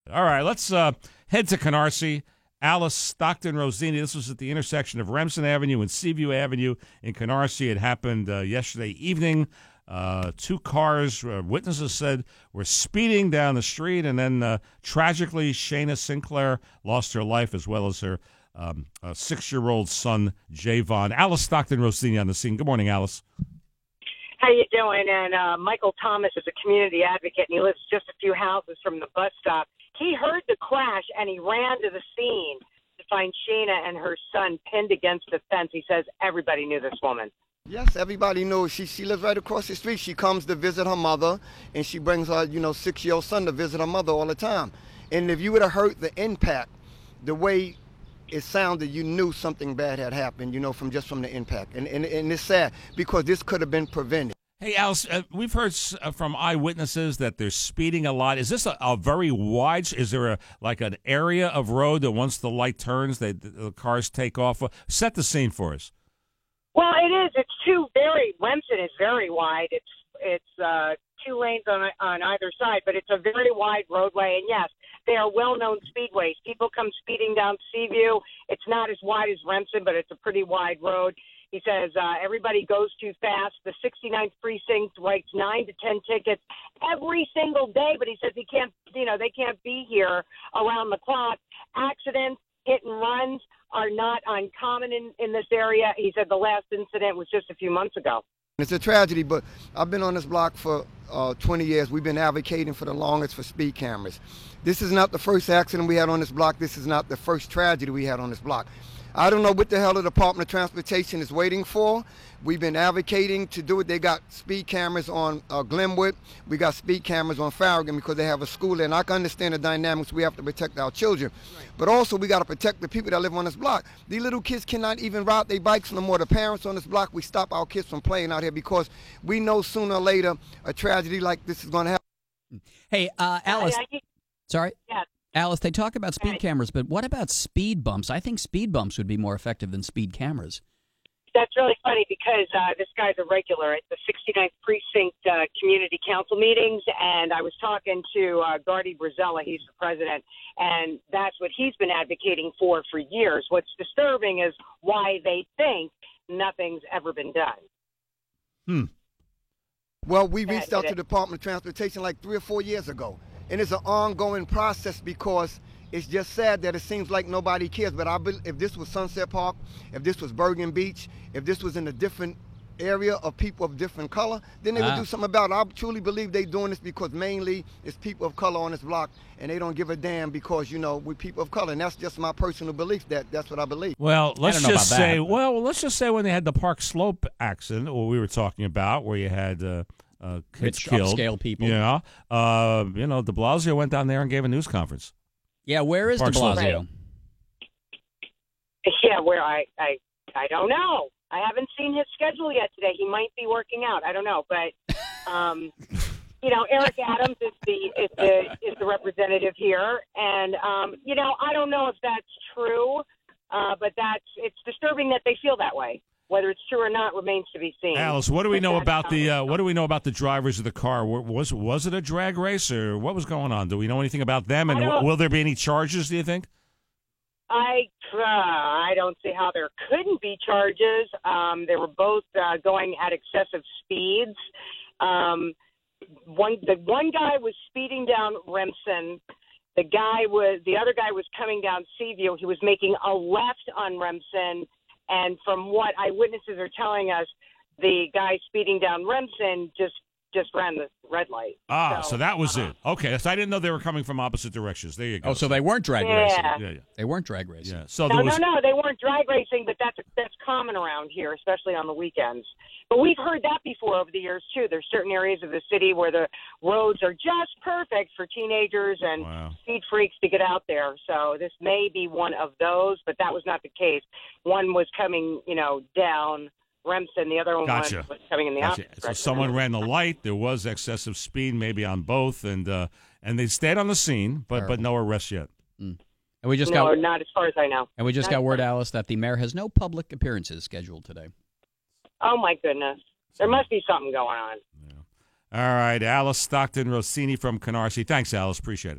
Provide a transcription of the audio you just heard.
All right, let's head to Canarsie. Alice Stockton Rossini. This was at the intersection of Remsen Avenue and Seaview Avenue in Canarsie. It happened yesterday evening. Two cars, witnesses said, were speeding down the street, and then tragically, Shayna Sinclair lost her life, as well as her 6-year-old son, Javon. Alice Stockton Rossini on the scene. Good morning, Alice. How you doing? And Michael Thomas is a community advocate, and he lives just a few houses from the bus stop. He heard the crash, and he ran to the scene to find Shayna and her son pinned against the fence. He says everybody knew this woman. Yes, everybody knows. She lives right across the street. She comes to visit her mother, and she brings her, 6-year-old son to visit her mother all the time. And if you would have heard the impact, the way it sounded, you knew something bad had happened, from the impact. And it's sad because this could have been prevented. Hey, Alice, we've heard from eyewitnesses that they're speeding a lot. Is this a very wide? Is there an area of road that once the light turns, the cars take off? Set the scene for us. Well, it is. It's Remsen is very wide. It's 2 lanes on either side, but it's a very wide roadway. And yes, they are well-known speedways. People come speeding down Seaview. It's not as wide as Remsen, but it's a pretty wide road. He says everybody goes too fast. The 69th precinct writes 9 to 10 tickets every single day, but he says they can't be here around the clock. Accidents, hit and runs are not uncommon in this area. He said the last incident was just a few months ago. It's a tragedy, but I've been on this block for 20 years. We've been advocating for the longest for speed cameras. This is not the first accident we had on this block. This is not the first tragedy we had on this block. I don't know what the hell the Department of Transportation is waiting for. We've been advocating to do it. They got speed cameras on Glenwood. We got speed cameras on Farragut because they have a school there. And I can understand the dynamics. We have to protect our children. Right. But also we got to protect the people that live on this block. These little kids cannot even ride their bikes no more. The parents on this block, we stop our kids from playing out here because we know sooner or later a tragedy like this is going to happen. Hey, Alice. Sorry? Yeah. Alice, they talk about speed cameras, but what about speed bumps? I think speed bumps would be more effective than speed cameras. That's really funny because this guy's a regular at the 69th Precinct Community Council meetings, and I was talking to Gardy Brazella, he's the president, and that's what he's been advocating for years. What's disturbing is why they think nothing's ever been done. Well, we reached out to the Department of Transportation like 3 or 4 years ago. And it's an ongoing process because it's just sad that it seems like nobody cares. But if this was Sunset Park, if this was Bergen Beach, if this was in a different area of people of different color, then they would do something about it. I truly believe they're doing this because mainly it's people of color on this block, and they don't give a damn because, we're people of color. And that's just my personal belief. That's what I believe. Well, let's just say when they had the Park Slope accident, what we were talking about, where you had kids killed, upscale people. Yeah, De Blasio went down there and gave a news conference. Yeah, where is De Blasio? Yeah, where I don't know. I haven't seen his schedule yet today. He might be working out. I don't know, but Eric Adams is the representative here, and I don't know if that's true, but it's disturbing that they feel that way. Whether it's true or not remains to be seen. Alice, what do we know about the drivers of the car? Was it a drag race, or what was going on? Do we know anything about them? And will there be any charges, do you think? I don't see how there couldn't be charges. They were both going at excessive speeds. The one guy was speeding down Remsen. The other guy was coming down Seaview. He was making a left on Remsen. And from what eyewitnesses are telling us, the guy speeding down Remsen just ran the red light. So that was it. Okay, so I didn't know they were coming from opposite directions. There you go. Oh, so they weren't drag racing. Yeah. They weren't drag racing. Yeah. So no, they weren't drag racing, but that's common around here, especially on the weekends. But we've heard that before over the years, too. There's certain areas of the city where the roads are just perfect for teenagers and speed freaks to get out there. So this may be one of those, but that was not the case. One was coming, down Remsen. The other one was coming in the opposite direction. So someone ran the light. There was excessive speed maybe on both, and they stayed on the scene, but no arrests yet. And we just not as far as I know. And we just got word, Alice, that the mayor has no public appearances scheduled today. Oh, my goodness. There must be something going on. Yeah. All right, Alice Stockton Rossini from Canarsie. Thanks, Alice. Appreciate it.